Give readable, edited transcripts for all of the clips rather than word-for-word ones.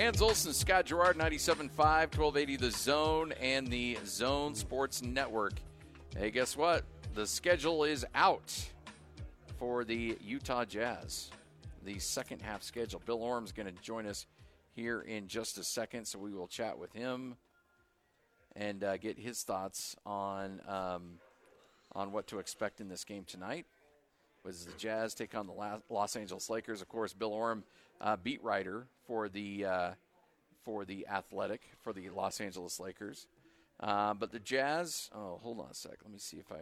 Hans Olsen, Scott Gerard, 97.5, 1280 The Zone, and the Zone Sports Network. Hey, guess what? The schedule is out for the Utah Jazz. The second half schedule. Bill Orm's going to join us here in just a second, so we will chat with him and get his thoughts on what to expect in this game tonight. As the Jazz take on the Los Angeles Lakers. Of course, Bill Orm, beat writer for the Athletic, for the Los Angeles Lakers. But the Jazz, hold on a sec. Let me see if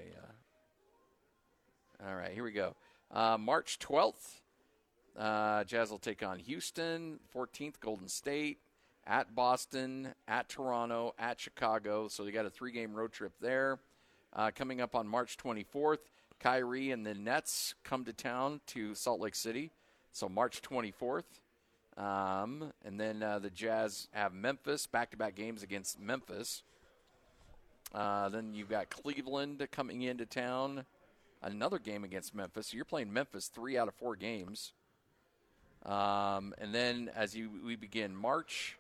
all right, here we go. March 12th, Jazz will take on Houston. 14th, Golden State. At Boston, at Toronto, at Chicago. So they got a 3-game road trip there. Coming up on March 24th, Kyrie and the Nets come to town to Salt Lake City. So March 24th. And then the Jazz have Memphis, back-to-back games against Memphis. Then you've got Cleveland coming into town. Another game against Memphis. So you're playing Memphis 3 out of 4 games. And then as we begin March,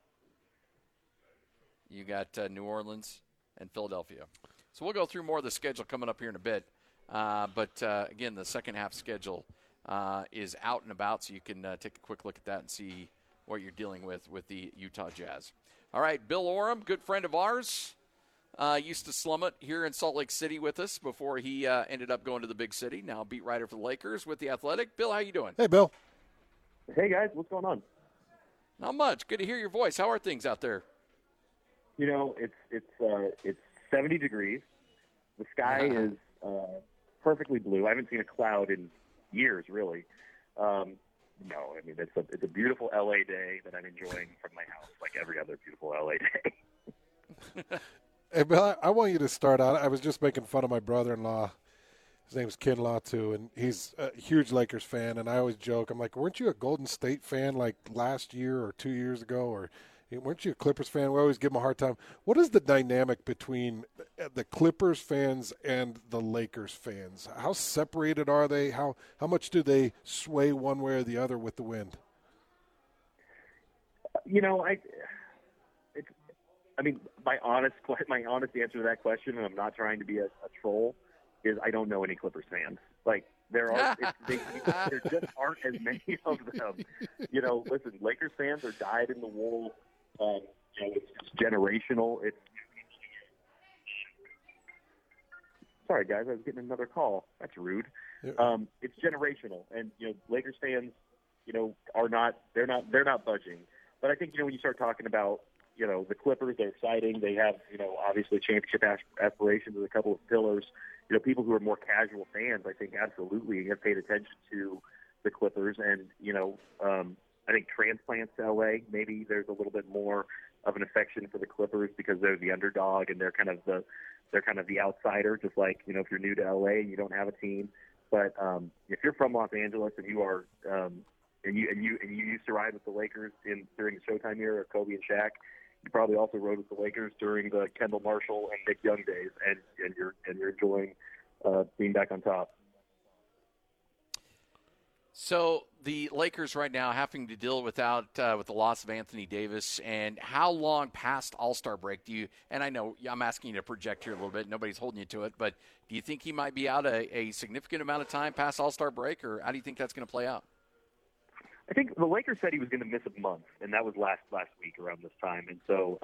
you got New Orleans and Philadelphia. So we'll go through more of the schedule coming up here in a bit. But again, the second half schedule is out and about, so you can take a quick look at that and see what you're dealing with the Utah Jazz. All right, Bill Oram, good friend of ours, used to slum it here in Salt Lake City with us before he ended up going to the big city. Now beat writer for the Lakers with the Athletic. Bill, how you doing? Hey, Bill. Hey, guys. What's going on? Not much. Good to hear your voice. How are things out there? You know, it's 70 degrees. The sky is perfectly blue. I haven't seen a cloud in years, really. No, I mean, it's a beautiful LA day that I'm enjoying from my house, like every other beautiful LA day. Hey, Bill, I want you to start out. I was just making fun of my brother-in-law. His name's Kinlaw, too, and he's a huge Lakers fan, and I always joke. I'm like, weren't you a Golden State fan like last year or 2 years ago, or weren't you a Clippers fan? We always give him a hard time. What is the dynamic between the Clippers fans and the Lakers fans? How separated are they? How much do they sway one way or the other with the wind? You know, my honest answer to that question, and I'm not trying to be a troll, is I don't know any Clippers fans. Like, there just aren't as many of them. You know, listen, Lakers fans are dyed in the wool. It's generational. Sorry, guys, I was getting another call. That's rude. Yeah. It's generational, and Lakers fans, they're not budging. But I think when you start talking about the Clippers, they're exciting. They have obviously championship aspirations with a couple of pillars. People who are more casual fans, I think, absolutely have paid attention to the Clippers, and I think transplants to LA, maybe there's a little bit more of an affection for the Clippers because they're the underdog and they're kind of the outsider. Just like if you're new to LA and you don't have a team, but if you're from Los Angeles and you are and you used to ride with the Lakers during the Showtime era of Kobe and Shaq, you probably also rode with the Lakers during the Kendall Marshall and Nick Young days, and you're enjoying being back on top. So the Lakers right now having to deal with the loss of Anthony Davis, and how long past All-Star break do you – and I know I'm asking you to project here a little bit. Nobody's holding you to it. But do you think he might be out a significant amount of time past All-Star break, or how do you think that's going to play out? I think the Lakers said he was going to miss a month, and that was last week around this time. And so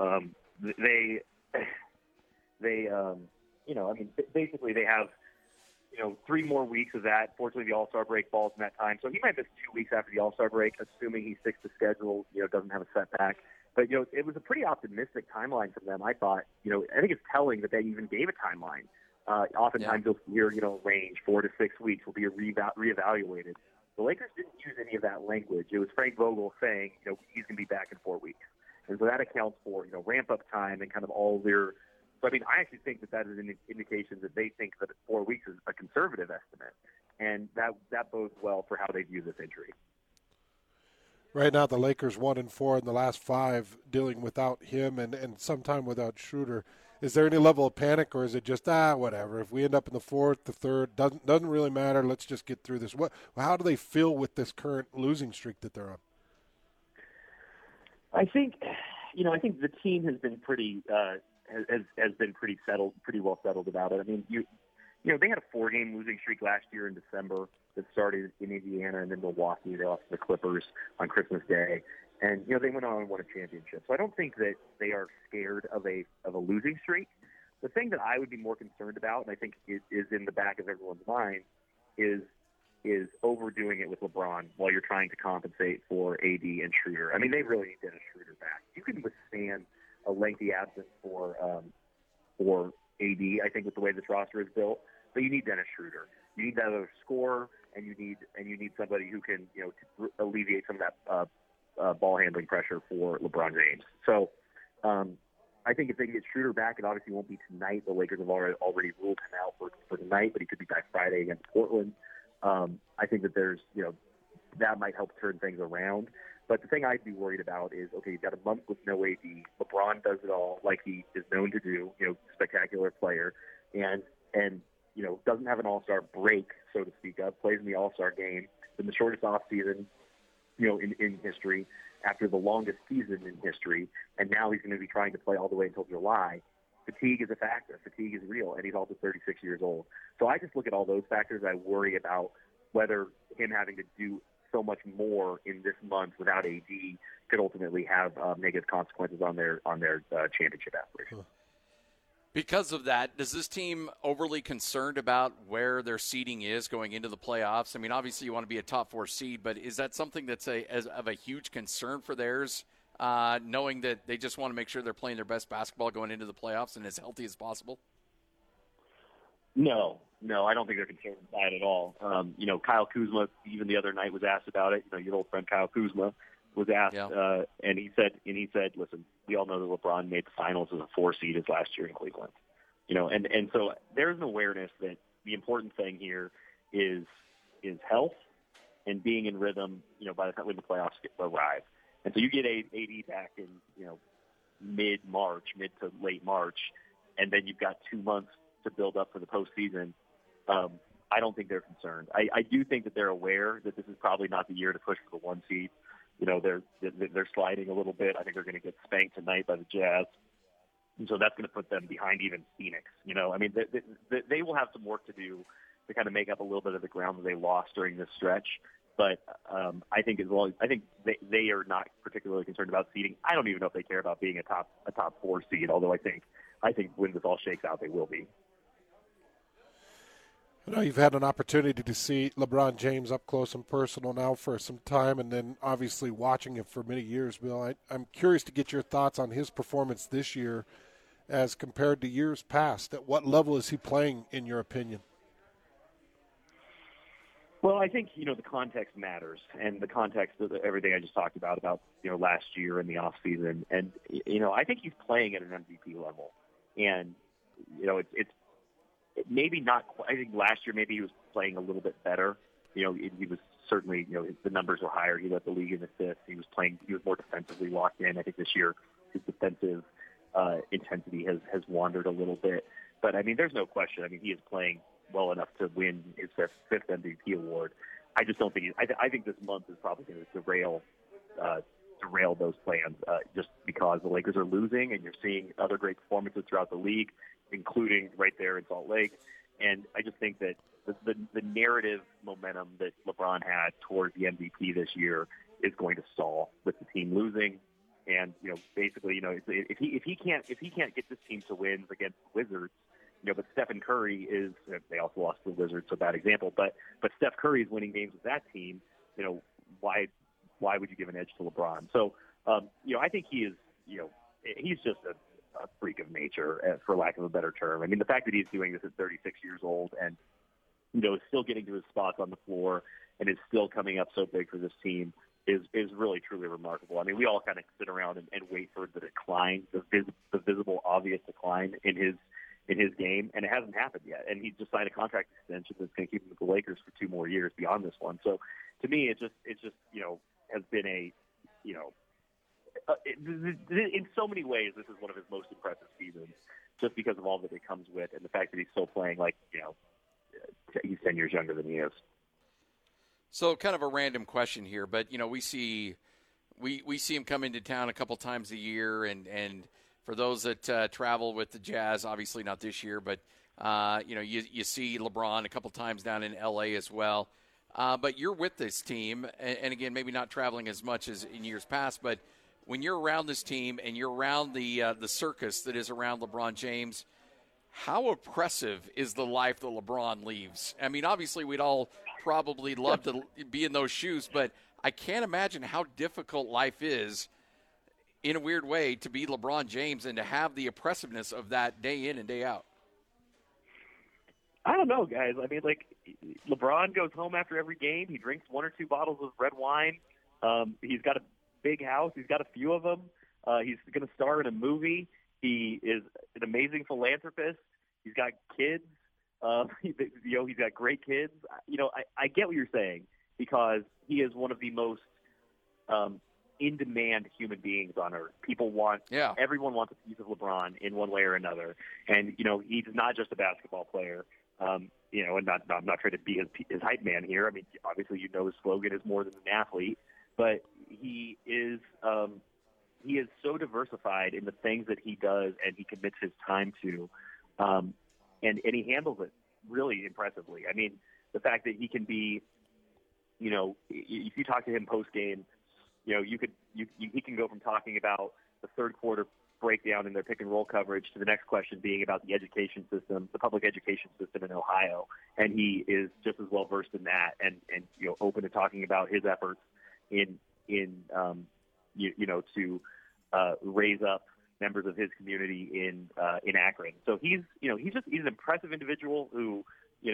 basically they have – 3 more weeks of that. Fortunately, the All-Star break falls in that time. So he might miss 2 weeks after the All-Star break, assuming he sticks to schedule, doesn't have a setback. But, it was a pretty optimistic timeline from them, I thought. I think it's telling that they even gave a timeline. Oftentimes you'll hear, range 4 to 6 weeks will be reevaluated. The Lakers didn't use any of that language. It was Frank Vogel saying, he's going to be back in 4 weeks. And so that accounts for, ramp-up time and kind of all their – so, I actually think that is an indication that they think that 4 weeks is a conservative estimate, and that bodes well for how they view this injury. Right now, the Lakers 1-4 in the last 5, dealing without him and sometime without Schroeder. Is there any level of panic, or is it just whatever? If we end up in the 4th, the 3rd, doesn't really matter. Let's just get through this. How do they feel with this current losing streak that they're on? I think the team has been pretty has been pretty well settled about it. I mean, they had a 4-game losing streak last year in December that started in Indiana and then Milwaukee. They lost to the Clippers on Christmas Day, and they went on and won a championship. So I don't think that they are scared of a losing streak. The thing that I would be more concerned about, and I think is in the back of everyone's mind, is overdoing it with LeBron while you're trying to compensate for AD and Schroeder. I mean, they really need Dennis Schroeder back. You can withstand a lengthy absence for AD, I think, with the way this roster is built, but you need Dennis Schroeder. You need that other scorer, and you need somebody who can to alleviate some of that ball handling pressure for LeBron James. So I think if they can get Schroeder back, it obviously won't be tonight. The Lakers have already ruled him out for tonight, but he could be back Friday against Portland. I think that there's, that might help turn things around. But the thing I'd be worried about is, okay, you've got a month with no AD. LeBron does it all like he is known to do, spectacular player, and doesn't have an all-star break, so to speak of, plays in the all-star game, in the shortest offseason, in history, after the longest season in history, and now he's going to be trying to play all the way until July. Fatigue is a factor. Fatigue is real, and he's also 36 years old. So I just look at all those factors. I worry about whether him having to do so much more in this month without AD could ultimately have negative consequences on their championship aspirations. Because of that, does this team overly concerned about where their seeding is going into the playoffs? I mean, obviously you want to be a top 4 seed, but is that something that's of a huge concern for theirs? Knowing that they just want to make sure they're playing their best basketball going into the playoffs and as healthy as possible? No, I don't think they're concerned by it at all. Kyle Kuzma, even the other night, was asked about it. Your old friend Kyle Kuzma was asked, and he said, listen, we all know that LeBron made the finals as a 4 seed his last year in Cleveland. And so there's an awareness that the important thing here is health and being in rhythm, by the time when the playoffs arrive. And so you get AD back in, mid to late March, and then you've got 2 months to build up for the postseason. I don't think they're concerned. I do think that they're aware that this is probably not the year to push for the 1 seed. They're sliding a little bit. I think they're going to get spanked tonight by the Jazz. And so that's going to put them behind even Phoenix. I mean, they will have some work to do to kind of make up a little bit of the ground that they lost during this stretch. But I think they are not particularly concerned about seeding. I don't even know if they care about being a top 4 seed. Although I think when this all shakes out, they will be. You've had an opportunity to see LeBron James up close and personal now for some time, and then obviously watching him for many years, Bill. I'm curious to get your thoughts on his performance this year as compared to years past. At what level is he playing, in your opinion? Well, I think, the context matters, and the context of everything I just talked about, last year in the offseason. And, I think he's playing at an MVP level. And, it's maybe not quite. I think last year maybe he was playing a little bit better. He was certainly, the numbers were higher. He led the league in assists. He was more defensively locked in. I think this year his defensive intensity has wandered a little bit. But, I mean, there's no question. I mean, he is playing well enough to win his fifth MVP award. I just don't think I think this month is probably going to derail those plans just because the Lakers are losing, and you're seeing other great performances throughout the league, including right there in Salt Lake. And I just think that the narrative momentum that LeBron had towards the MVP this year is going to stall with the team losing. And basically, if he can't get this team to wins against the Wizards, but Stephen Curry is. They also lost to the Wizards, so bad example. But Steph Curry is winning games with that team. Why would you give an edge to LeBron? So I think he is. He's just a freak of nature, for lack of a better term. I mean, the fact that he's doing this at 36 years old and is still getting to his spots on the floor and is still coming up so big for this team is really truly remarkable. I mean, we all kind of sit around and wait for the decline, the visible, obvious decline in his game, and it hasn't happened yet. And he just signed a contract extension that's going to keep him with the Lakers for 2 more years beyond this one. So to me, it just has been in so many ways, this is one of his most impressive seasons, just because of all that it comes with, and the fact that he's still playing like he's 10 years younger than he is. So kind of a random question here, but we see we see him come into town a couple times a year, and for those that travel with the Jazz, obviously not this year, but you see LeBron a couple times down in L.A. as well. But you're with this team, and again, maybe not traveling as much as in years past, but when you're around this team and you're around the circus that is around LeBron James, how oppressive is the life that LeBron leads? I mean, obviously, we'd all probably love to be in those shoes, but I can't imagine how difficult life is, in a weird way, to be LeBron James and to have the oppressiveness of that day in and day out. I don't know, guys. I mean, like, LeBron goes home after every game. He drinks 1 or 2 bottles of red wine. He's got a big house. He's got a few of them. He's going to star in a movie. He is an amazing philanthropist. He's got kids. He's got great kids. I get what you're saying, because he is one of the most in-demand human beings on earth. Everyone wants a piece of LeBron in one way or another. And, he's not just a basketball player. And I'm not trying to be his hype man here. I mean, obviously, his slogan is more than an athlete, but he is so diversified in the things that he does and he commits his time to, and he handles it really impressively. I mean, the fact that he can be, if you talk to him post game, he can go from talking about the third quarter breakdown in their pick and roll coverage to the next question being about the education system, the public education system in Ohio, and he is just as well versed in that, and open to talking about his efforts in to raise up members of his community in Akron. So he's an impressive individual who,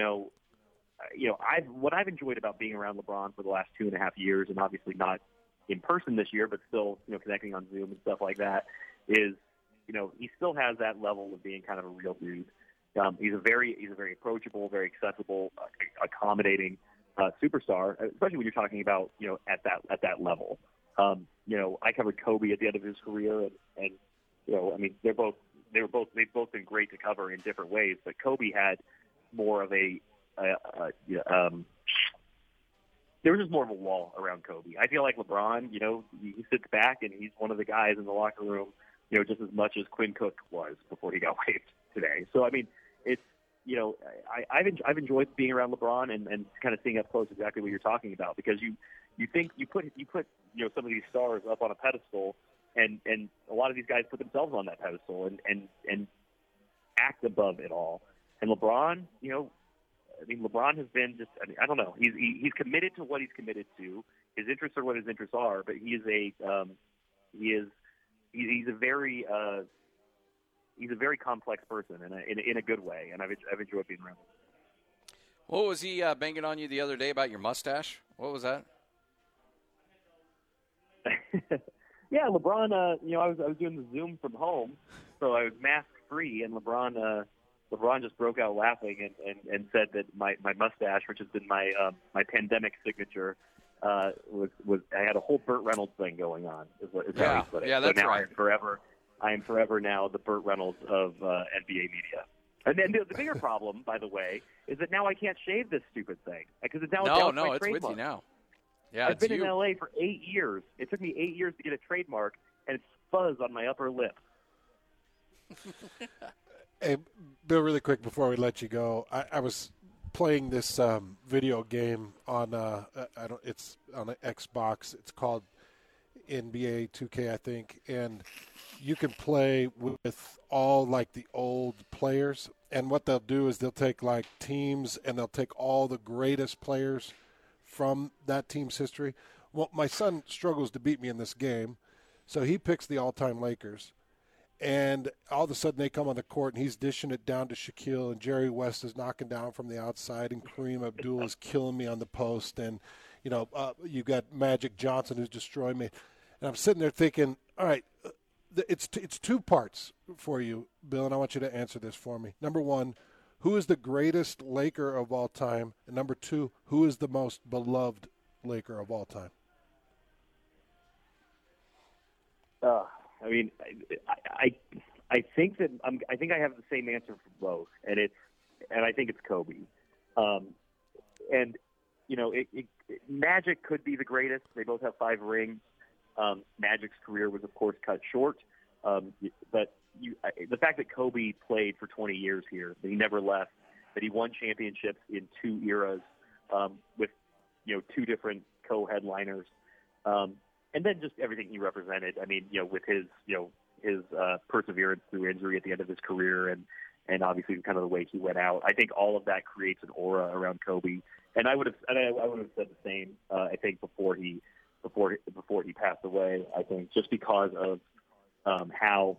what I've enjoyed about being around LeBron for the last 2.5 years, and obviously not in person this year, but still, connecting on Zoom and stuff like that, is, he still has that level of being kind of a real dude. He's a very approachable, very accessible, accommodating superstar, especially when you're talking about, at that level. I covered Kobe at the end of his career, and they've both been great to cover in different ways, but Kobe had more of there was just more of a wall around Kobe. I feel like LeBron, he sits back and he's one of the guys in the locker room, just as much as Quinn Cook was before he got waived today. So, I mean, it's, I've enjoyed being around LeBron and kind of seeing up close exactly what you're talking about, because you put some of these stars up on a pedestal, and a lot of these guys put themselves on that pedestal and act above it all. And LeBron, LeBron has been just, I don't know. He's committed to what he's committed to. His interests are what his interests are, but he's a very complex person, and in a good way. And I've enjoyed being around him. What was he banging on you the other day about your mustache? What was that? Yeah, LeBron. I was doing the Zoom from home, so I was mask free, and LeBron just broke out laughing and said that my mustache, which has been my pandemic signature, was I had a whole Burt Reynolds thing going on. Is how he put it. Yeah, that's so now right. I am forever now the Burt Reynolds of NBA media. And then the bigger problem, by the way, is that now I can't shave this stupid thing because it's now it's trademark. with you now. Yeah, I've been in LA for 8 years. It took me 8 years to get a trademark, and it's fuzz on my upper lip. Hey, Bill, really quick before we let you go, I was playing this video game on it's on an Xbox. It's called NBA 2K, I think, and you can play with all like the old players. And what they'll do is they'll take like teams and they'll take all the greatest players from that team's history. Well, my son struggles to beat me in this game, so he picks the all-time Lakers. And all of a sudden they come on the court, and he's dishing it down to Shaquille, and Jerry West is knocking down from the outside, and Kareem Abdul is killing me on the post, and you got Magic Johnson who's destroying me. And I'm sitting there thinking, all right, it's 2 parts for you, Bill, and I want you to answer this for me. Number 1, who is the greatest Laker of all time? And number 2, who is the most beloved Laker of all time? I think that I think I have the same answer for both, and I think it's Kobe. Magic could be the greatest. They both have 5 rings. Magic's career was, of course, cut short. But the fact that Kobe played for 20 years here, that he never left, that he won championships in 2 eras with, 2 different co-headliners, and then just everything he represented. I mean, with his perseverance through injury at the end of his career, and obviously kind of the way he went out. I think all of that creates an aura around Kobe, and I would have said the same. I think before he passed away. I think just because of how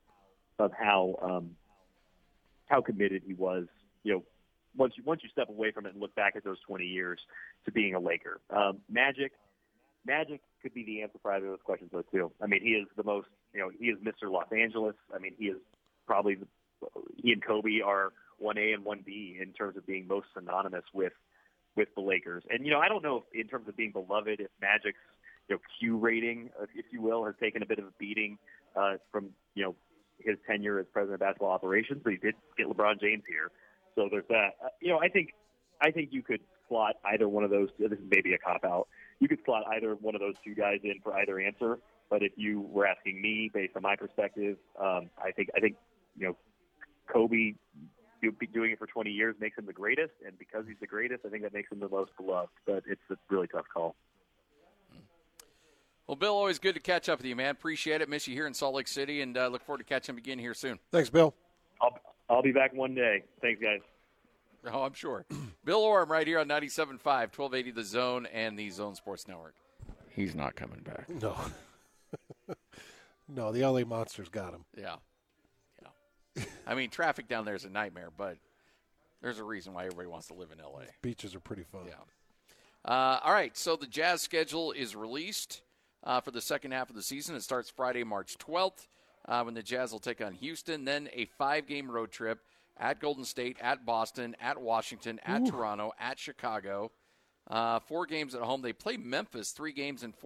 committed he was. Once you step away from it and look back at those 20 years to being a Laker, Magic could be the answer for either of those questions, though, too. I mean, he is the most, he is Mr. Los Angeles. I mean, he is probably, he and Kobe are 1A and 1B in terms of being most synonymous with the Lakers. And, I don't know if in terms of being beloved, if Magic's, Q rating, if you will, has taken a bit of a beating from, his tenure as president of basketball operations, but he did get LeBron James here. So there's that. I think you could slot either one of those. This is maybe a cop-out. You could slot either one of those 2 guys in for either answer. But if you were asking me, based on my perspective, I think Kobe doing it for 20 years makes him the greatest, and because he's the greatest, I think that makes him the most beloved. But it's a really tough call. Well, Bill, always good to catch up with you, man. Appreciate it. Miss you here in Salt Lake City, and look forward to catching up again here soon. Thanks, Bill. I'll be back one day. Thanks, guys. Oh, I'm sure. Bill Oram right here on 97.5, 1280 The Zone and the Zone Sports Network. He's not coming back. No. No, the LA Monsters got him. Yeah. I mean, traffic down there is a nightmare, but there's a reason why everybody wants to live in L.A. Beaches are pretty fun. Yeah. All right, so the Jazz schedule is released for the second half of the season. It starts Friday, March 12th, when the Jazz will take on Houston. Then a 5-game road trip at Golden State, at Boston, at Washington, at Toronto, at Chicago. 4 games at home. They play Memphis 3 games in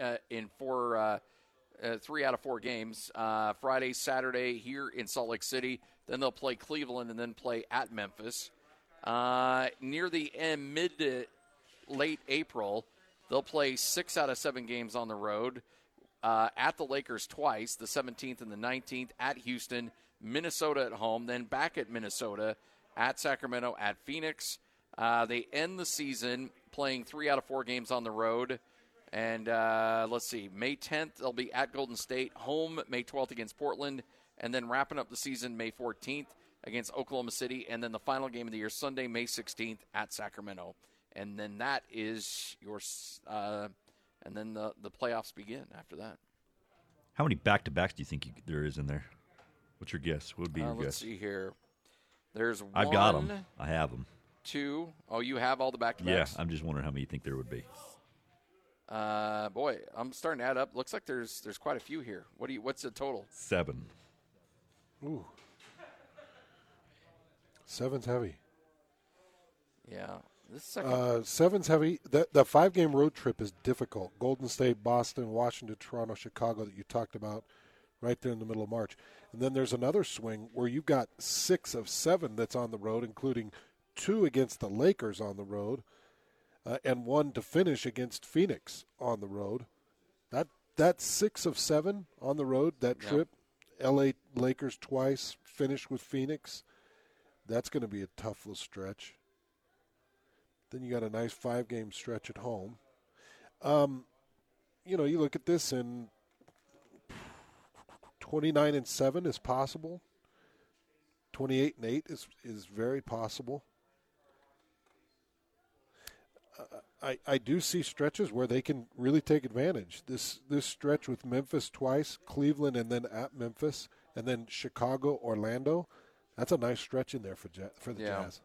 3 out of 4 games. Friday, Saturday here in Salt Lake City. Then they'll play Cleveland and then play at Memphis. Near the end, mid to late April, they'll play 6 out of 7 games on the road. At the Lakers twice, the 17th and the 19th, at Houston, Minnesota at home, then back at Minnesota, at Sacramento, at Phoenix. They end the season playing 3 out of 4 games on the road. And let's see, May 10th, they'll be at Golden State, home May 12th against Portland, and then wrapping up the season May 14th against Oklahoma City, and then the final game of the year, Sunday, May 16th at Sacramento. And then that is your and then the playoffs begin after that. How many back-to-backs do you think there is in there? What's your guess? What would be your guess? Let's see here. There's one. I've got them. I have them. 2. Oh, you have all the back-to-backs? Yeah, I'm just wondering how many you think there would be. Boy, I'm starting to add up. Looks like there's quite a few here. What's the total? 7. Ooh. 7's heavy. Yeah. This second. 7's heavy. The 5-game road trip is difficult. Golden State, Boston, Washington, Toronto, Chicago that you talked about right there in the middle of March. And then there's another swing where you've got 6 of 7 that's on the road, including 2 against the Lakers on the road. And 1 to finish against Phoenix on the road. That 6 of 7 on the road, that trip, L.A. Lakers twice, finish with Phoenix, that's going to be a tough little stretch. Then you got a nice 5-game stretch at home. You look at this, and 29-7 is possible. 28-8 is very possible. I do see stretches where they can really take advantage. This stretch with Memphis twice, Cleveland, and then at Memphis, and then Chicago, Orlando. That's a nice stretch in there for the Jazz.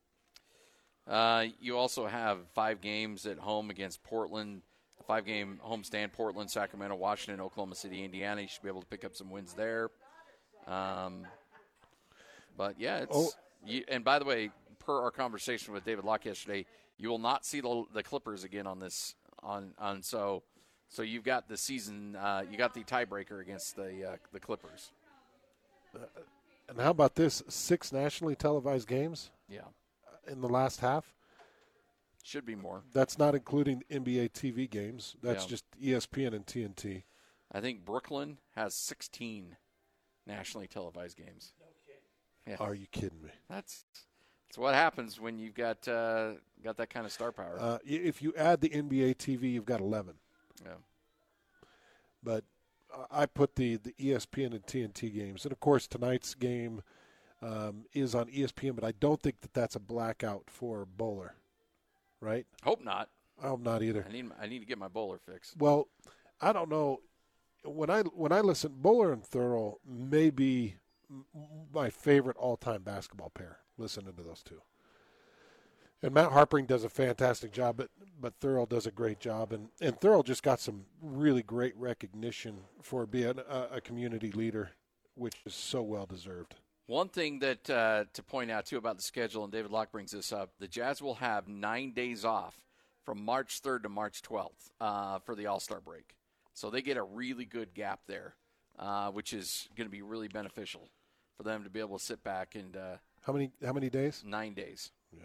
You also have 5 games at home against Portland, a 5-game homestand, Portland, Sacramento, Washington, Oklahoma City, Indiana. You should be able to pick up some wins there. But, yeah, and by the way, per our conversation with David Locke yesterday, you will not see the Clippers again on this. So you've got the season. You got the tiebreaker against the Clippers. And how about this? 6 nationally televised games. Yeah. In the last half. Should be more. That's not including NBA TV games. That's Yeah. just ESPN and TNT. I think Brooklyn has 16 nationally televised games. Yeah. Are you kidding me? That's what happens when you've got that kind of star power. If you add the NBA TV, you've got 11. Yeah. But I put the ESPN and TNT games. And, of course, tonight's game is on ESPN, but I don't think that's a blackout for Bowler, right? Hope not. I hope not either. I need to get my bowler fixed. Well, I don't know. When I listen, Bowler and Thurl may be my favorite all-time basketball pair, listening to those two. And Matt Harpering does a fantastic job, but Thurl does a great job. And Thurl just got some really great recognition for being a community leader, which is so well-deserved. One thing that to point out, too, about the schedule, and David Locke brings this up, the Jazz will have 9 days off from March 3rd to March 12th for the All-Star break. So they get a really good gap there, which is going to be really beneficial for them to be able to sit back and How many days? 9 days. Yeah.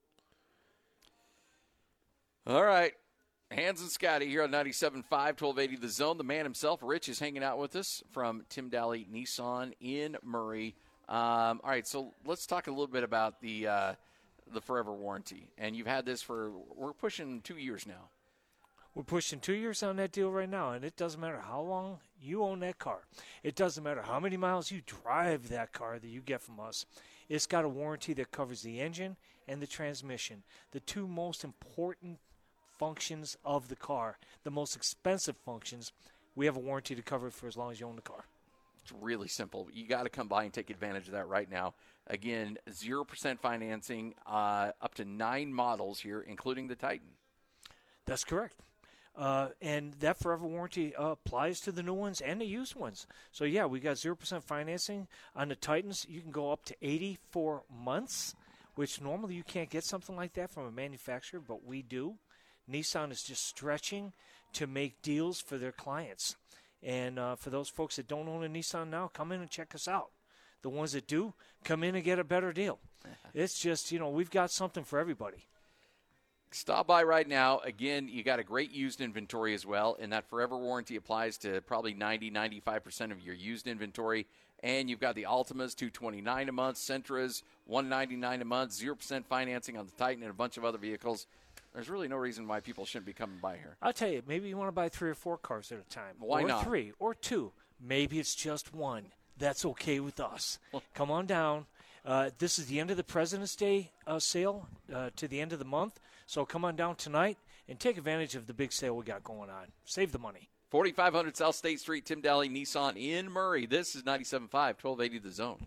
All right. Hans and Scotty here on 97.5, 1280 The Zone. The man himself, Rich, is hanging out with us from Tim Daly Nissan in Murray. All right, so let's talk a little bit about the forever warranty. And you've had this we're pushing 2 years now. We're pushing 2 years on that deal right now, and it doesn't matter how long you own that car. It doesn't matter how many miles you drive that car that you get from us. It's got a warranty that covers the engine and the transmission, the two most important functions of the car, the most expensive functions. We have a warranty to cover it for as long as you own the car. It's really simple. You got to come by and take advantage of that right now. Again, 0% financing, up to 9 models here, including the Titan. That's correct. And that forever warranty applies to the new ones and the used ones. So, yeah, we got 0% financing. On the Titans, you can go up to 84 months, which normally you can't get something like that from a manufacturer, but we do. Nissan is just stretching to make deals for their clients. And for those folks that don't own a Nissan now, come in and check us out. The ones that do, come in and get a better deal. It's just, we've got something for everybody. Stop by right now. Again, you got a great used inventory as well, and that forever warranty applies to probably 90-95% of your used inventory. And you've got the Altimas, $229 a month, Sentras, $199 a month, 0% financing on the Titan, and a bunch of other vehicles. There's really no reason why people shouldn't be coming by here. I'll tell you, maybe you want to buy 3 or 4 cars at a time. Why not? Or 3 or 2. Maybe it's just 1. That's okay with us. Come on down. This is the end of the President's Day sale to the end of the month. So come on down tonight and take advantage of the big sale we got going on. Save the money. 4500 South State Street, Tim Daly Nissan in Murray. This is 97.5, 1280 The Zone.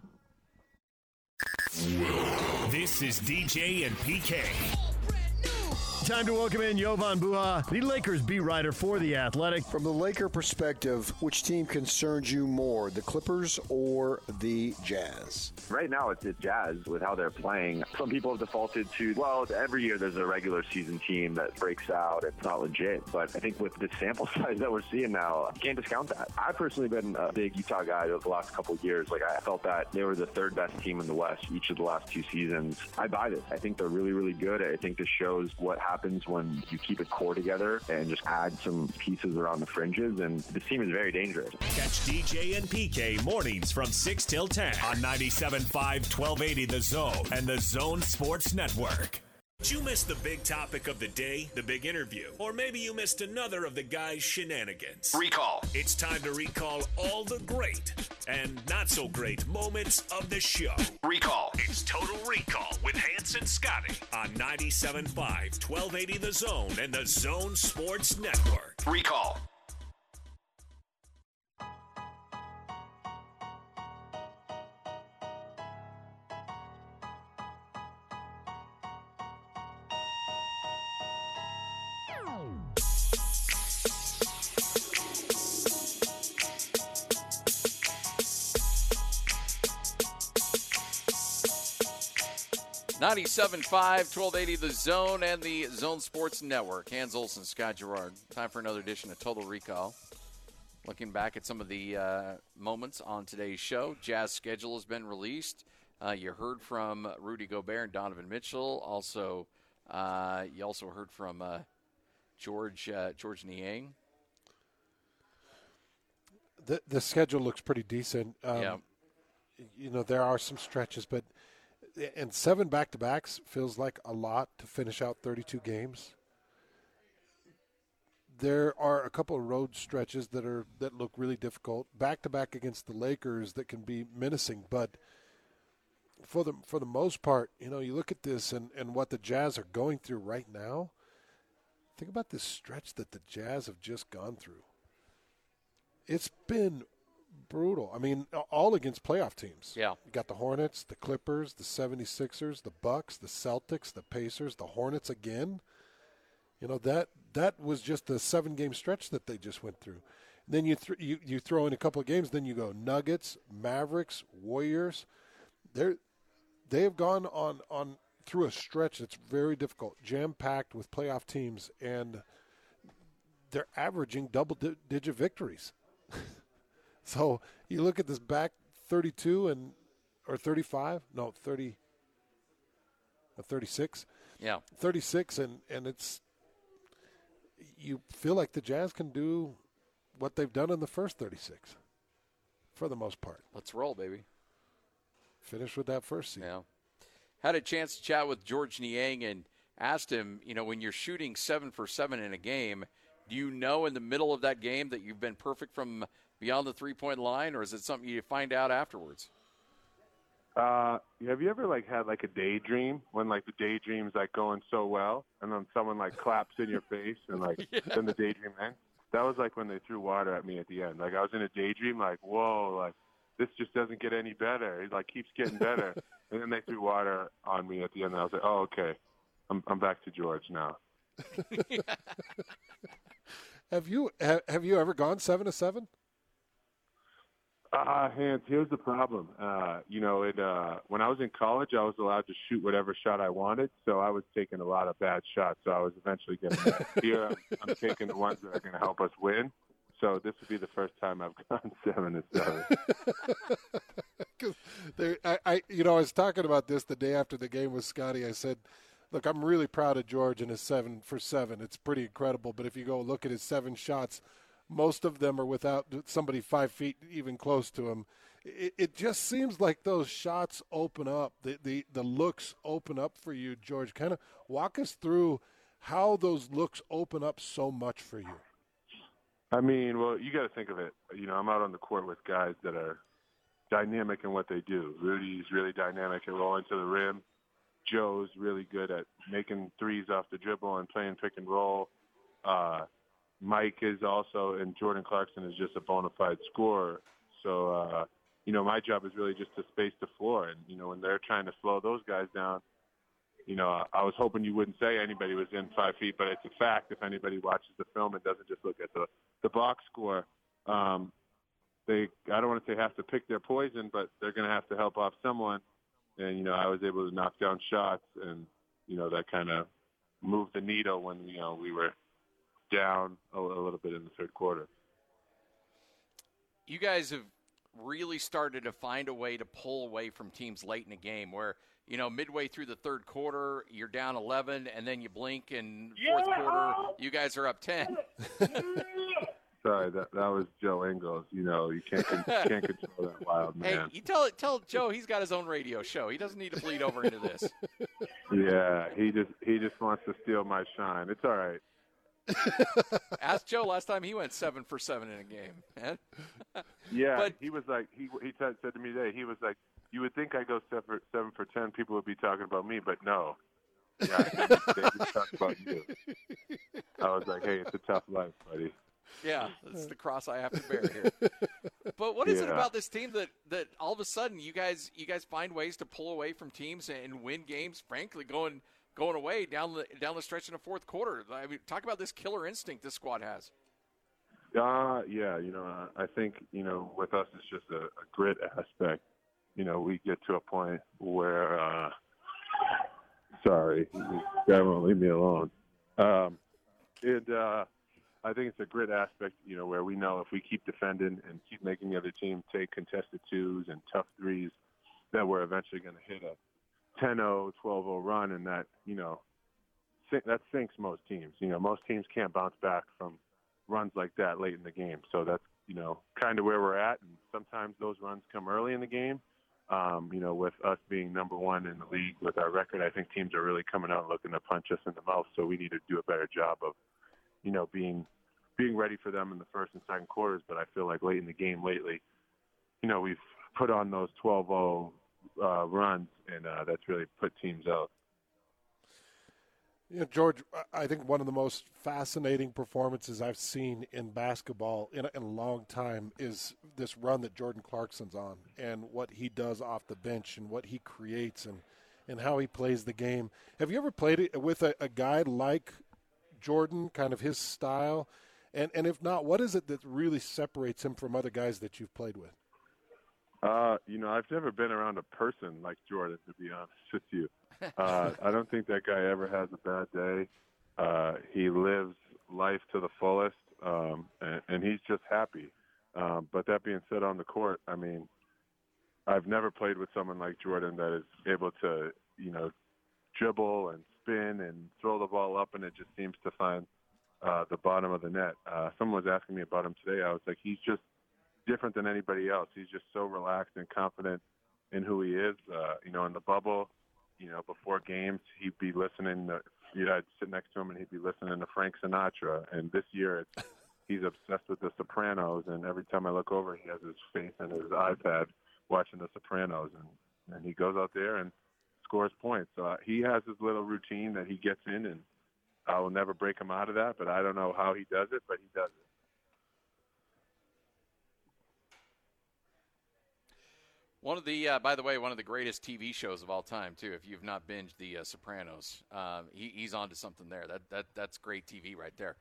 This is DJ and PK. Time to welcome in Jovan Buha, the Lakers beat writer for The Athletic. From the Laker perspective, which team concerns you more, the Clippers or the Jazz? Right now, it's the Jazz with how they're playing. Some people have defaulted to, well, every year there's a regular season team that breaks out. It's not legit. But I think with the sample size that we're seeing now, you can't discount that. I've personally been a big Utah guy over the last couple of years. I felt that they were the third best team in the West each of the last 2 seasons. I buy this. I think they're really, really good. I think this shows what happens when you keep a core together and just add some pieces around the fringes. And this team is very dangerous. Catch DJ and PK mornings from 6 till 10 on 97.5, 1280 The Zone and The Zone Sports Network. Did you miss the big topic of the day, the big interview? Or maybe you missed another of the guys' shenanigans. Recall. It's time to recall all the great and not so great moments of the show. Recall. It's Total Recall with Hans and Scotty on 97.5, 1280 The Zone and The Zone Sports Network. Recall. .5, 1280 The Zone and the Zone Sports Network. Hans Olsen, Scott Gerard. Time for another edition of Total Recall. Looking back at some of the moments on today's show. Jazz schedule has been released. You heard from Rudy Gobert and Donovan Mitchell. Also, You also heard from George Niang. The schedule looks pretty decent. Yeah. You know, there are some stretches, but and 7 back-to-backs feels like a lot to finish out 32 games. There are a couple of road stretches that look really difficult. Back-to-back against the Lakers that can be menacing, but for the most part, you know, you look at this and what the Jazz are going through right now. Think about this stretch that the Jazz have just gone through. It's been brutal. I mean, all against playoff teams. Yeah. You got the Hornets, the Clippers, the 76ers, the Bucks, the Celtics, the Pacers, the Hornets again. You know, that was just a 7-game stretch that they just went through. Then you throw in a couple of games, then you go Nuggets, Mavericks, Warriors. They have gone on through a stretch that's very difficult, jam-packed with playoff teams, and they're averaging double-digit victories. So you look at this back 32 or 35, no, 30, or 36. Yeah. 36, and it's, you feel like the Jazz can do what they've done in the first 36 for the most part. Let's roll, baby. Finish with that first seed. Yeah. Had a chance to chat with George Niang and asked him, you know, when you're shooting 7 for 7 in a game, do you know in the middle of that game that you've been perfect from beyond the three-point line, or is it something you find out afterwards? Have you ever had a daydream when the daydream's going so well, and then someone claps in your face and then the daydream ends? That was when they threw water at me at the end. I was in a daydream, whoa, this just doesn't get any better. It keeps getting better. And then they threw water on me at the end, and I was like, oh, okay, I'm back to George now. Have you ever gone 7 to 7? Hans, here's the problem. When I was in college, I was allowed to shoot whatever shot I wanted, so I was taking a lot of bad shots. So I was eventually getting that. Here, I'm taking the ones that are going to help us win. So this would be the first time I've gone 7 to 7. I was talking about this the day after the game with Scotty. I said, look, I'm really proud of George and his 7 for 7. It's pretty incredible. But if you go look at his 7 shots, most of them are without somebody 5 feet even close to him. It just seems like those shots open up, the looks open up for you, George. Kind of walk us through how those looks open up so much for you. I mean, well, you got to think of it. I'm out on the court with guys that are dynamic in what they do. Rudy's really dynamic at rolling to the rim. Joe's really good at making threes off the dribble and playing pick and roll. Mike is also, and Jordan Clarkson is just a bona fide scorer. So, my job is really just to space the floor. And, when they're trying to slow those guys down, I was hoping you wouldn't say anybody was in 5 feet, but it's a fact if anybody watches the film and doesn't just look at the box score. I don't want to say have to pick their poison, but they're going to have to help off someone. And, I was able to knock down shots, and, that kind of moved the needle when, we were down a little bit in the third quarter. You guys have really started to find a way to pull away from teams late in the game where, midway through the third quarter, you're down 11, and then you blink, and fourth quarter, you guys are up 10. Sorry, that was Joe Ingles. You can't control that wild man. Hey, you tell Joe he's got his own radio show. He doesn't need to bleed over into this. Yeah, he just wants to steal my shine. It's all right. Ask Joe last time he went 7 for 7 in a game, man. Yeah, but he was like he said to me today. He was like, you would think I go 7 for 10, people would be talking about me, but no. Yeah, they just talk about you. I was like, hey, it's a tough life, buddy. Yeah, that's the cross I have to bear here. But what is it about this team that all of a sudden you guys find ways to pull away from teams and win games? Frankly, going away down the stretch in the fourth quarter. I mean, talk about this killer instinct this squad has. Yeah, I think, with us it's just a grit aspect. We get to a point where, sorry, guy won't leave me alone. I think it's a grit aspect, where we know if we keep defending and keep making the other team take contested twos and tough threes, that we're eventually going to hit a 10-0, 12-0 run, and that, sinks most teams. Most teams can't bounce back from runs like that late in the game. So that's, kind of where we're at. And sometimes those runs come early in the game. With us being number one in the league with our record, I think teams are really coming out looking to punch us in the mouth. So we need to do a better job of, being ready for them in the first and second quarters. But I feel like late in the game lately, we've put on those 12-0 runs, and that's really put teams out. George, I think one of the most fascinating performances I've seen in basketball in a long time is this run that Jordan Clarkson's on, and what he does off the bench and what he creates and how he plays the game. Have you ever played it with a guy like Jordan, kind of his style? And if not, what is it that really separates him from other guys that you've played with? I've never been around a person like Jordan, to be honest with you. I don't think that guy ever has a bad day. He lives life to the fullest, and he's just happy. But that being said, on the court, I mean, I've never played with someone like Jordan that is able to, dribble and spin and throw the ball up, and it just seems to find the bottom of the net. Someone was asking me about him today. I was like, he's just different than anybody else. He's just so relaxed and confident in who he is. In the bubble, before games, he'd be listening. I'd sit next to him, and he'd be listening to Frank Sinatra. And this year, he's obsessed with The Sopranos. And every time I look over, he has his face and his iPad watching The Sopranos. And he goes out there and scores points. So he has his little routine that he gets in, and I will never break him out of that. But I don't know how he does it, but he does it. By the way, one of the greatest TV shows of all time, too. If you've not binged The Sopranos, he's on to something there. That's great TV right there.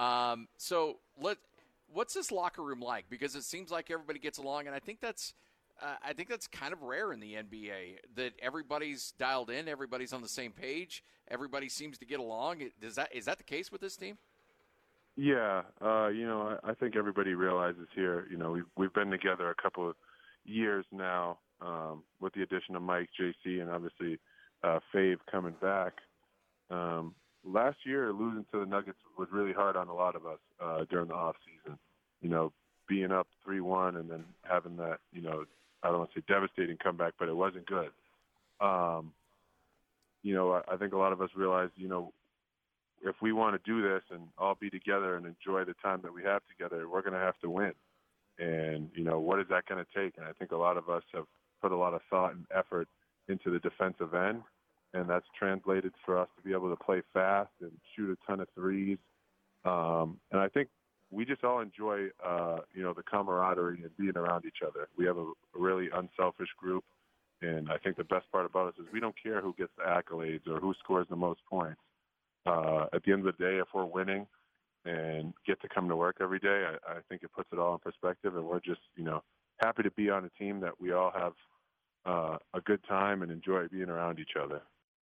What's this locker room like? Because it seems like everybody gets along, and I think that's kind of rare in the NBA, that everybody's dialed in, everybody's on the same page, everybody seems to get along. Is that the case with this team? Yeah, I think everybody realizes here. We've been together a couple of years now, with the addition of Mike, JC, and obviously Fave coming back. Last year, losing to the Nuggets was really hard on a lot of us during the off season. Being up 3-1 and then having that, I don't want to say devastating comeback, but it wasn't good. I think a lot of us realized, if we want to do this and all be together and enjoy the time that we have together, we're going to have to win. And, what is that going to take? And I think a lot of us have put a lot of thought and effort into the defensive end, and that's translated for us to be able to play fast and shoot a ton of threes. And I think we just all enjoy, the camaraderie and being around each other. We have a really unselfish group, and I think the best part about us is we don't care who gets the accolades or who scores the most points. At the end of the day, if we're winning and get to come to work every day, I think it puts it all in perspective, and we're just, happy to be on a team that we all have a good time and enjoy being around each other.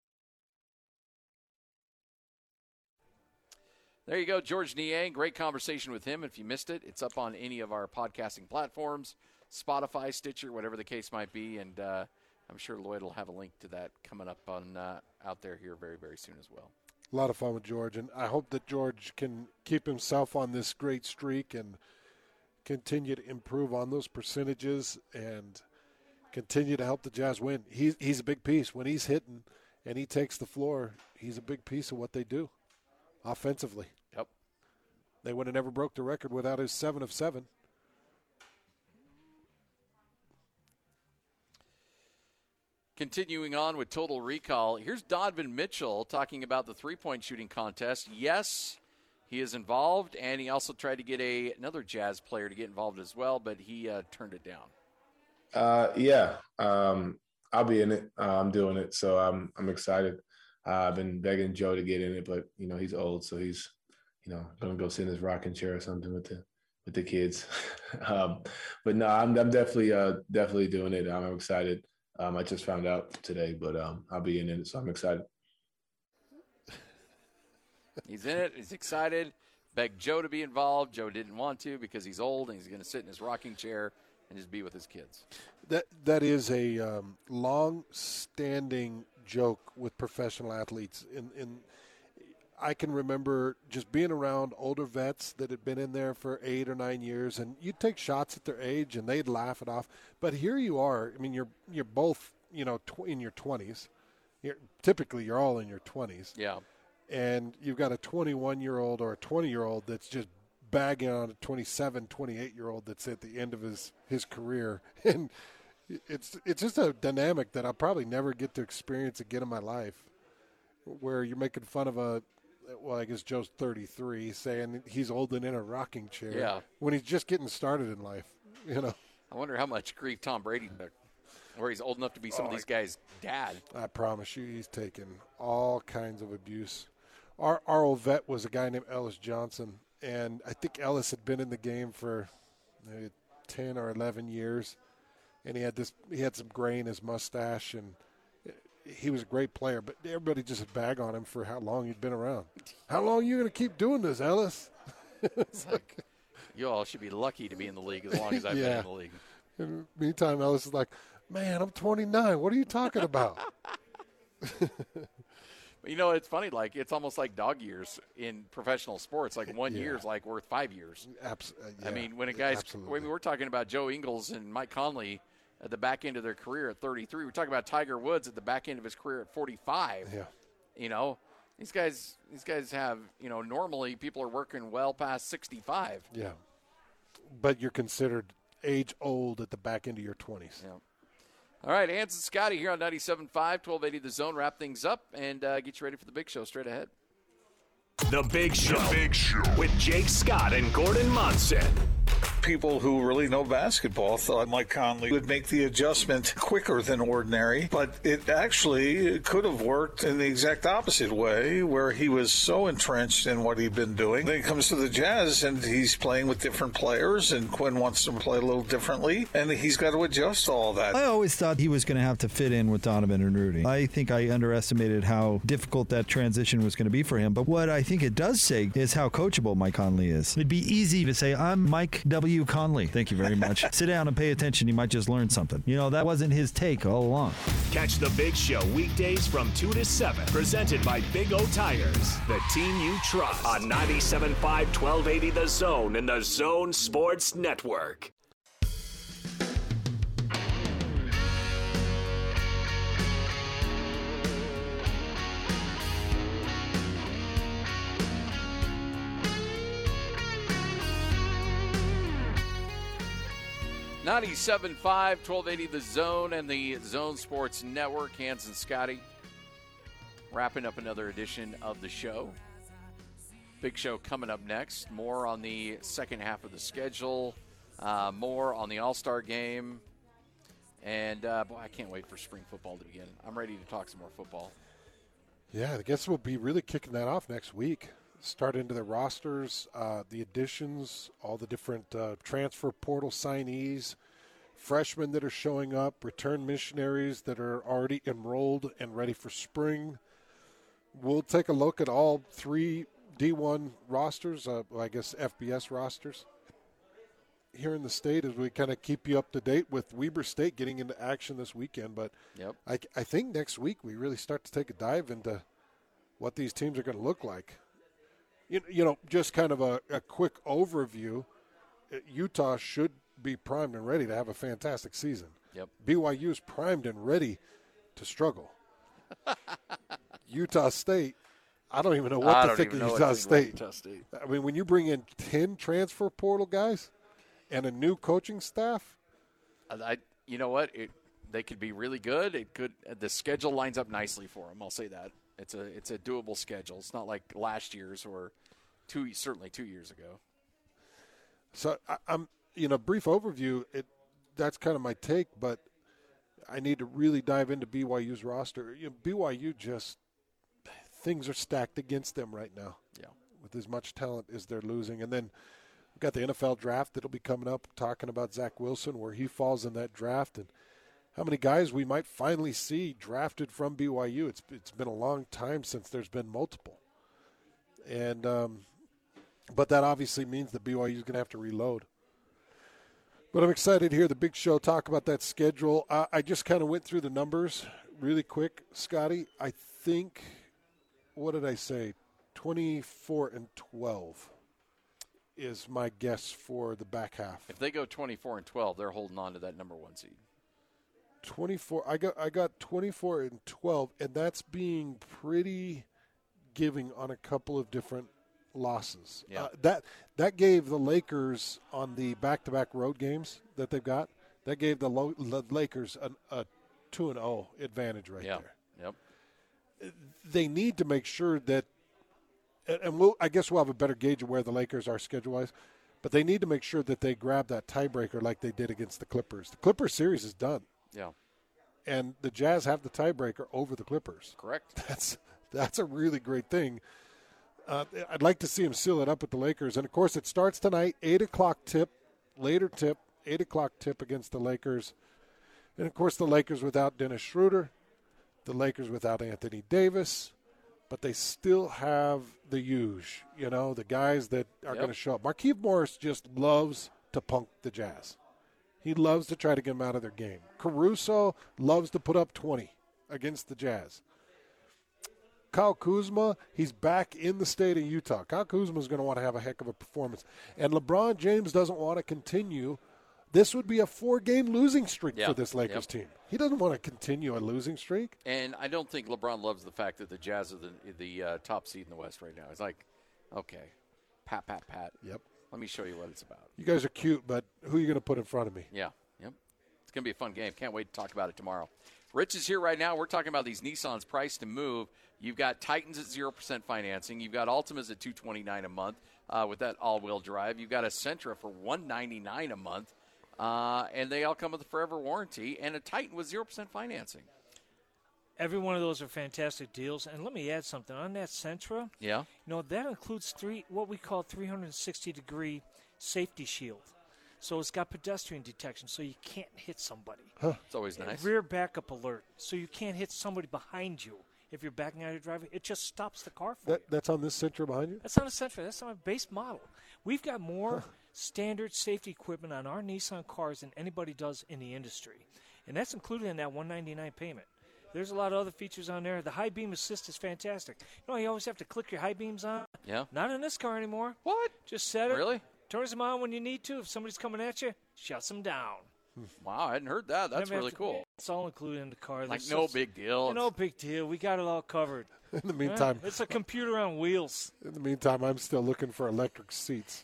There you go, George Niang. Great conversation with him. If you missed it, it's up on any of our podcasting platforms, Spotify, Stitcher, whatever the case might be, and I'm sure Lloyd will have a link to that coming up on out there here very, very soon as well. A lot of fun with George, and I hope that George can keep himself on this great streak and continue to improve on those percentages and continue to help the Jazz win. He's a big piece. When he's hitting and he takes the floor, he's a big piece of what they do offensively. Yep. They would have never broke the record without his 7 of 7. Continuing on with Total Recall, here's Donovan Mitchell talking about the three-point shooting contest. Yes, he is involved, and he also tried to get another Jazz player to get involved as well, but he turned it down. I'll be in it. I'm doing it, so I'm excited. I've been begging Joe to get in it, but he's old, so he's gonna go sit in his rocking chair or something with the kids. But no, I'm definitely doing it. I'm excited. I just found out today, but I'll be in it, so I'm excited. He's in it. He's excited. Begged Joe to be involved. Joe didn't want to because he's old and he's going to sit in his rocking chair and just be with his kids. That is a long-standing joke with professional athletes. I can remember just being around older vets that had been in there for 8 or 9 years, and you'd take shots at their age, and they'd laugh it off. But here you are. I mean, you're both, in your 20s. Typically, you're all in your 20s. Yeah. And you've got a 21-year-old or a 20-year-old that's just bagging on a 27, 28-year-old that's at the end of his career. And it's just a dynamic that I'll probably never get to experience again in my life, where you're making fun of I guess Joe's 33, saying he's old and in a rocking chair when he's just getting started in life, I wonder how much grief Tom Brady took, where he's old enough to be some of these guys' dad. I promise you he's taken all kinds of abuse. Our old vet was a guy named Ellis Johnson, and I think Ellis had been in the game for maybe 10 or 11 years, and he had some gray in his mustache, and he was a great player, but everybody just bag on him for how long he'd been around. How long are you going to keep doing this, Ellis? It's like, you all should be lucky to be in the league as long as I've been in the league. And meantime, Ellis is like, man, I'm 29. What are you talking about? It's funny. Like, it's almost like dog years in professional sports. Like, 1 year is like worth 5 years. I mean, when we're talking about Joe Ingles and Mike Conley at the back end of their career at 33. We're talking about Tiger Woods at the back end of his career at 45. Yeah. These guys have, normally people are working well past 65. Yeah. But you're considered age old at the back end of your 20s. Yeah. All right, Hans and Scotty here on 97.5, 1280 The Zone. Wrap things up and get you ready for the big show straight ahead. The Big Show. With Jake Scott and Gordon Monson. People who really know basketball thought Mike Conley would make the adjustment quicker than ordinary, but it actually could have worked in the exact opposite way, where he was so entrenched in what he'd been doing. Then he comes to the Jazz, and he's playing with different players, and Quinn wants him to play a little differently, and he's got to adjust to all that. I always thought he was going to have to fit in with Donovan and Rudy. I think I underestimated how difficult that transition was going to be for him, but what I think it does say is how coachable Mike Conley is. It'd be easy to say, I'm Mike W. Conley. Thank you very much. Sit down and pay attention. You might just learn something. That wasn't his take all along. Catch the Big Show weekdays from 2 to 7. Presented by Big O Tires, the team you trust. On 97.5, 1280 The Zone and the Zone Sports Network. .97.5, 1280 The Zone and the Zone Sports Network. Hans and Scotty wrapping up another edition of the show. Big show coming up next. More on the second half of the schedule. More on the All-Star game. And, boy, I can't wait for spring football to begin. I'm ready to talk some more football. Yeah, I guess we'll be really kicking that off next week. Start into the rosters, the additions, all the different transfer portal signees, freshmen that are showing up, return missionaries that are already enrolled and ready for spring. We'll take a look at all 3 D1 rosters, I guess FBS rosters, here in the state as we kind of keep you up to date with Weber State getting into action this weekend. But I think next week we really start to take a dive into what these teams are going to look like. Just kind of a quick overview, Utah should be primed and ready to have a fantastic season. Yep. BYU is primed and ready to struggle. Utah State, I don't even know what to think of Utah State. I mean, when you bring in 10 transfer portal guys and a new coaching staff. You know what? They could be really good. The schedule lines up nicely for them. I'll say that. It's a doable schedule. It's not like last year's or certainly 2 years ago. So I'm brief overview. That's kind of my take, but I need to really dive into BYU's roster. BYU things are stacked against them right now. Yeah, with as much talent as they're losing, and then we've got the NFL draft that'll be coming up. Talking about Zach Wilson, where he falls in that draft, and how many guys we might finally see drafted from BYU. It's been a long time since there's been multiple. And but that obviously means that BYU is going to have to reload. But I'm excited to hear the Big Show talk about that schedule. I just kind of went through the numbers really quick, Scotty. I think, what did I say, 24-12 is my guess for the back half. If they go 24-12, they're holding on to that number 1 seed. 24. I got 24-12, and that's being pretty giving on a couple of different losses. Yeah. That gave the Lakers on the back-to-back road games that they've got. That gave the Lakers a 2-0 advantage right there. Yep. They need to make sure that, and I guess we'll have a better gauge of where the Lakers are schedule-wise, but they need to make sure that they grab that tiebreaker like they did against the Clippers. The Clippers series is done. Yeah. And the Jazz have the tiebreaker over the Clippers. Correct. That's a really great thing. I'd like to see them seal it up with the Lakers. And, of course, it starts tonight, 8 o'clock tip, later tip, 8 o'clock tip against the Lakers. And, of course, the Lakers without Dennis Schroeder, the Lakers without Anthony Davis, but they still have the huge, the guys that are going to show up. Markieff Morris just loves to punk the Jazz. He loves to try to get them out of their game. Caruso loves to put up 20 against the Jazz. Kyle Kuzma, he's back in the state of Utah. Kyle Kuzma is going to want to have a heck of a performance. And LeBron James doesn't want to continue. This would be a 4-game losing streak for this Lakers team. He doesn't want to continue a losing streak. And I don't think LeBron loves the fact that the Jazz are the top seed in the West right now. It's like, okay, pat. Yep. Let me show you what it's about. You guys are cute, but who are you going to put in front of me? Yeah. Yep. It's going to be a fun game. Can't wait to talk about it tomorrow. Rich is here right now. We're talking about these Nissans priced to move. You've got Titans at 0% financing. You've got Altimas at $229 a month with that all-wheel drive. You've got a Sentra for $199 a month, and they all come with a forever warranty, and a Titan with 0% financing. Every one of those are fantastic deals. And let me add something. On that Sentra, that includes what we call 360-degree safety shield. So it's got pedestrian detection, so you can't hit somebody. It's always nice. Rear backup alert, so you can't hit somebody behind you. If you're backing out of your driveway, it just stops the car for you. That's on this Sentra behind you? That's on a Sentra. That's on a base model. We've got more standard safety equipment on our Nissan cars than anybody does in the industry. And that's included in that $199 payment. There's a lot of other features on there. The high beam assist is fantastic. You always have to click your high beams on. Yeah. Not in this car anymore. What? Just set it. Really? Turns them on when you need to. If somebody's coming at you, shuts them down. Wow, I hadn't heard that. That's really cool. It's all included in the car. Like no big deal. No big deal. We got it all covered. In the meantime, it's a computer on wheels. In the meantime, I'm still looking for electric seats.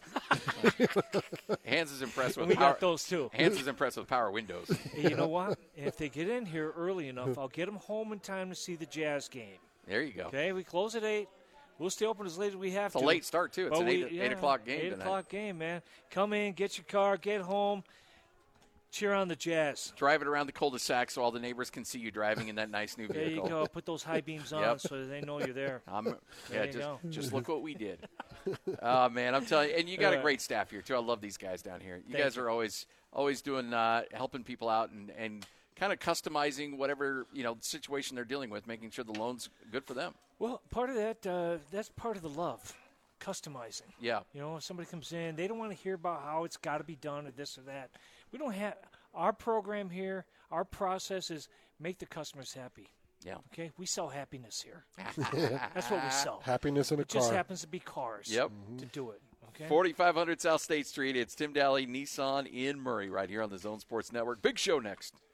Hans is impressed with we got those too. Hans is impressed with power windows. Hey, you know what? If they get in here early enough, I'll get them home in time to see the Jazz game. There you go. Okay, we close at 8. We'll stay open as late as we have to. It's a late start too. It's an 8 o'clock game 8 tonight. o'clock game, man. Come in, get your car, get home. Cheer on the Jazz. Drive it around the cul-de-sac so all the neighbors can see you driving in that nice new vehicle. There you go. Put those high beams on so that they know you're there. Just look what we did. Oh, man, I'm telling you. And you got a great staff here, too. I love these guys down here. You guys are always doing helping people out and kind of customizing whatever situation they're dealing with, making sure the loan's good for them. Well, part of that, that's part of the love, customizing. Yeah. If somebody comes in, they don't want to hear about how it's got to be done or this or that. We don't have our program here. Our process is make the customers happy. Yeah. Okay. We sell happiness here. That's what we sell. Happiness in a car. It just happens to be cars. Yep. To do it. Okay. 4500 South State Street. It's Tim Daly Nissan in Murray right here on the Zone Sports Network. Big show next.